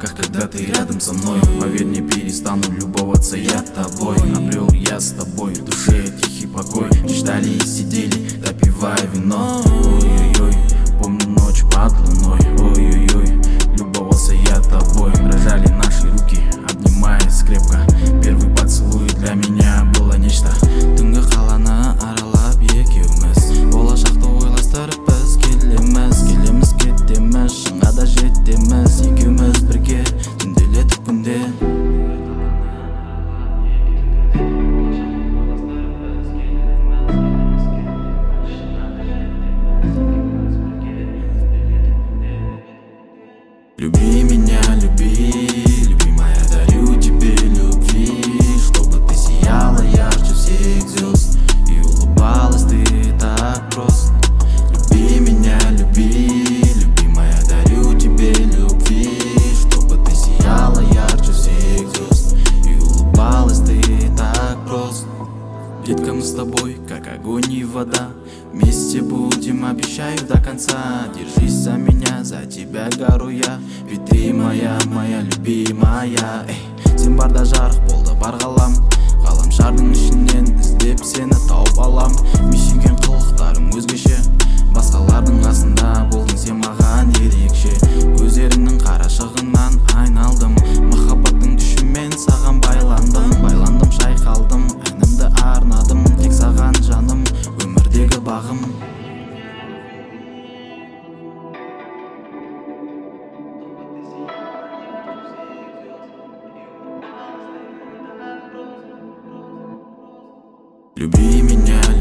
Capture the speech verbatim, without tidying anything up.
облаках, когда ты рядом со мной. Поверь, не перестану любоваться я тобой. Обрел я с тобой в душе тихий покой. Мечтали и сидели, допивая вино. Ой-ой-ой, помню ночь под луной. Ой-ой-ой, любовался я тобой. Дрожали наши руки, обнимаясь крепко. Первый поцелуй для меня было нечто. Түнгі қаланы аралап екеуміз, болашақты ойластырып біз келеміз. Келеміз кетеміз, шыңға да жетеміз. Екеуміз бірге түнделетіп күнде. Люби меня, люби, любимая, дарю тебе любви, чтобы ты сияла ярче всех звезд и улыбалась ты так просто. Люби меня, люби, любимая, дарю тебе любви, чтобы ты сияла ярче всех звезд и улыбалась ты так просто. Детка, мы с тобой, как огонь и вода, вместе будем, обещаю, до конца. Держись за меня, за тебя гору я, ведь ты моя, моя любимая. Эй, сен барда жарық болды бар ғалам, ғаламшардың ішінен іздеп сені тауып алам. Мүйсінген қылықтарың өзгеше, басқалардың қасында болдың сен маған ерекше. Көздеріңнің қарашығынан айналдым, махаббаттың күшімен саған байландым. Байландым, шайқалдым, әнімді арнадым, тек саған жаным, өмірдегі бағым. Люби меня,